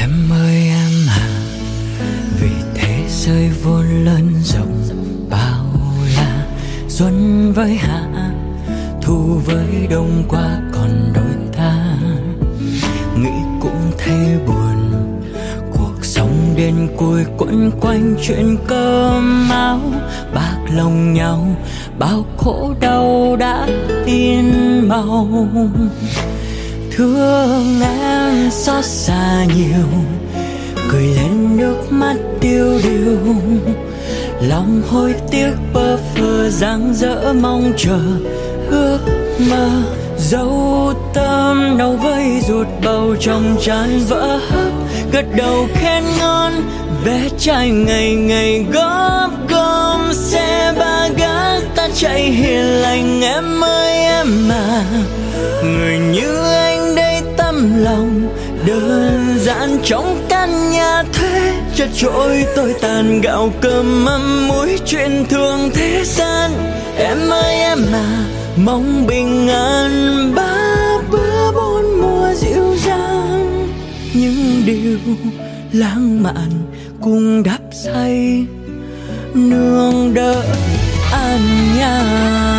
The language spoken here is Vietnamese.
Em ơi em à, vì thế rơi vô lớn rộng bao la. Xuân với hạ, thu với đông qua còn đôi ta. Nghĩ cũng thấy buồn, cuộc sống đến cuối quẩn quanh chuyện cơm áo. Bạc lòng nhau, bao khổ đau đã in màu. Thương em xót xa nhiều, cười lên nước mắt tiêu điều. Lòng hối tiếc bơ phờ dang dở mong chờ ước mơ. Dấu tâm đau với ruột bầu trong tràn vỡ hấp. Gật đầu khen ngon vé chai ngày ngày góp gom xe ba gác. Ta chạy hiền lành em ơi em à, người như anh đây tâm lòng đơn giản trong căn nhà thuê. Chật trội tôi tàn gạo cơm mắm muối chuyện thường thế gian. Em ơi em à, mong bình an ba bữa bốn mùa dịu dàng. Những điều lãng mạn cùng đắp say nương đỡ an nhàn.